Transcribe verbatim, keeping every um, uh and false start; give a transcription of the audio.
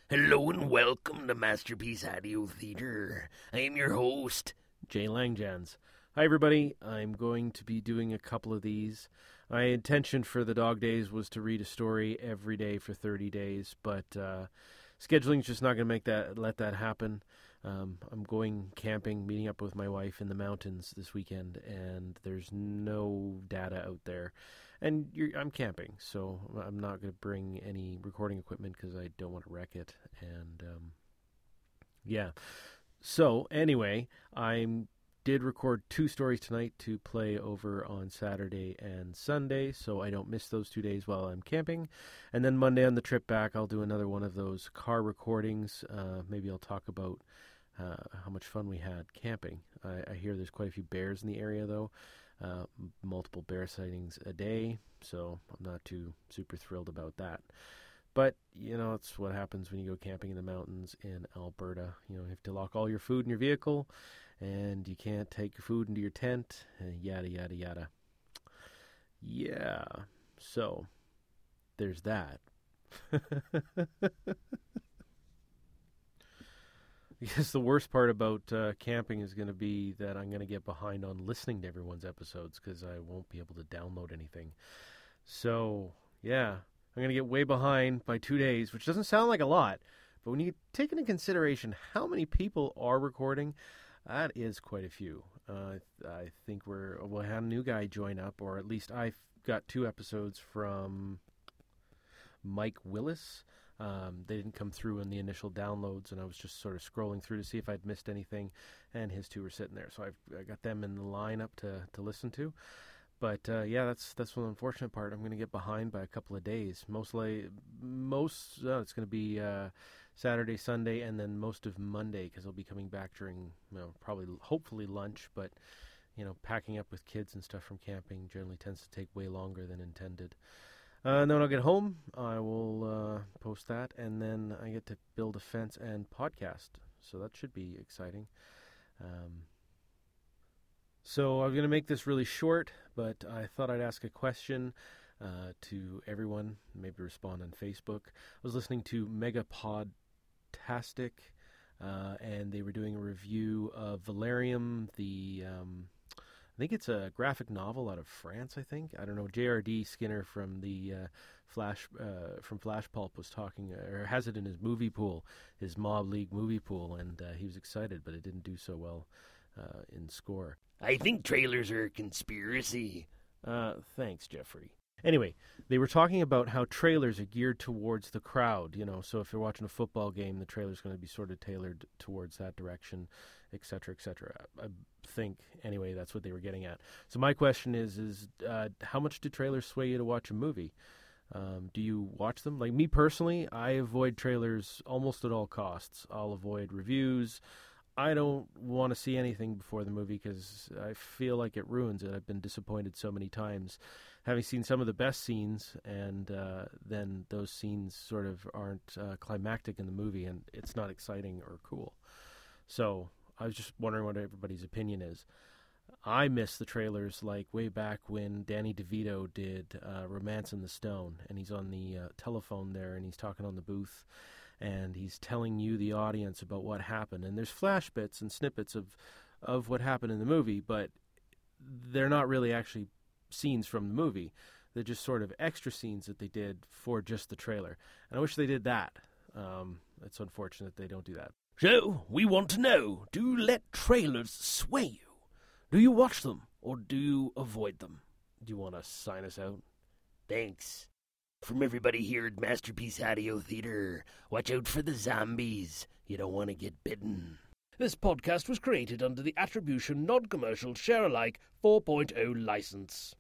Hello and welcome to Masterpiece Audio Theatre. I am your host, Jay Langjans. Hi everybody, I'm going to be doing a couple of these. My intention for the dog days was to read a story every day for thirty days, but uh, scheduling's just not going to make that let that happen. Um, I'm going camping, meeting up with my wife in the mountains this weekend, and there's no data out there. And you're, I'm camping, so I'm not going to bring any recording equipment because I don't want to wreck it. And um, yeah, so anyway, I did record two stories tonight to play over on Saturday and Sunday, so I don't miss those two days while I'm camping. And then Monday on the trip back, I'll do another one of those car recordings. Uh, maybe I'll talk about uh, how much fun we had camping. I, I hear there's quite a few bears in the area, though. Uh, multiple bear sightings a day, so I'm not too super thrilled about that. But, you know, it's what happens when you go camping in the mountains in Alberta. You know, you have to lock all your food in your vehicle, and you can't take your food into your tent, and yada, yada, yada. Yeah, so there's that. I guess the worst part about uh, camping is going to be that I'm going to get behind on listening to everyone's episodes because I won't be able to download anything. So, yeah, I'm going to get way behind by two days, which doesn't sound like a lot. But when you take into consideration how many people are recording, that is quite a few. Uh, I think we're, we'll have a new guy join up, or at least I've got two episodes from Mike Willis. Um, they didn't come through in the initial downloads, and I was just sort of scrolling through to see if I'd missed anything, and his two were sitting there. So I've I got them in the lineup to, to listen to. But, uh, yeah, that's that's one unfortunate part. I'm going to get behind by a couple of days. Mostly, most, uh, it's going to be uh, Saturday, Sunday, and then most of Monday, because I'll be coming back during, you know, probably, hopefully lunch. But, you know, packing up with kids and stuff from camping generally tends to take way longer than intended. Uh, and then when I'll get home, I will uh, post that, and then I get to build a fence and podcast. So that should be exciting. Um, so I'm going to make this really short, but I thought I'd ask a question uh, to everyone, maybe respond on Facebook. I was listening to Megapodtastic, uh, and they were doing a review of Valerium, the... Um, I think it's a graphic novel out of France, I think. I don't know. J R D Skinner from the uh, Flash uh, from Flash Pulp was talking, or has it in his movie pool, his Mob League movie pool, and uh, he was excited, but it didn't do so well uh, in score. I think trailers are a conspiracy. Uh, thanks, Jeffrey. Anyway, they were talking about how trailers are geared towards the crowd, you know, so if you're watching a football game, the trailer's going to be sort of tailored towards that direction, et cetera, et cetera. I think, anyway, that's what they were getting at. So my question is, is uh, how much do trailers sway you to watch a movie? Um, do you watch them? Like me personally, I avoid trailers almost at all costs. I'll avoid reviews. I don't want to see anything before the movie because I feel like it ruins it. I've been disappointed so many times having seen some of the best scenes, and uh, then those scenes sort of aren't uh, climactic in the movie, and it's not exciting or cool. So I was just wondering what everybody's opinion is. I miss the trailers like way back when Danny DeVito did uh, Romance in the Stone, and he's on the uh, telephone there, and he's talking on the booth, and he's telling you, the audience, about what happened. And there's flash bits and snippets of, of what happened in the movie, but they're not really actually scenes from the movie. They're just sort of extra scenes that they did for just the trailer. And I wish they did that. Um, it's unfortunate they don't do that. So, we want to know, do you let trailers sway you? Do you watch them, or do you avoid them? Do you want to sign us out? Thanks. From everybody here at Masterpiece Audio Theatre, watch out for the zombies. You don't want to get bitten. This podcast was created under the Attribution Non-Commercial Share-alike four point oh license.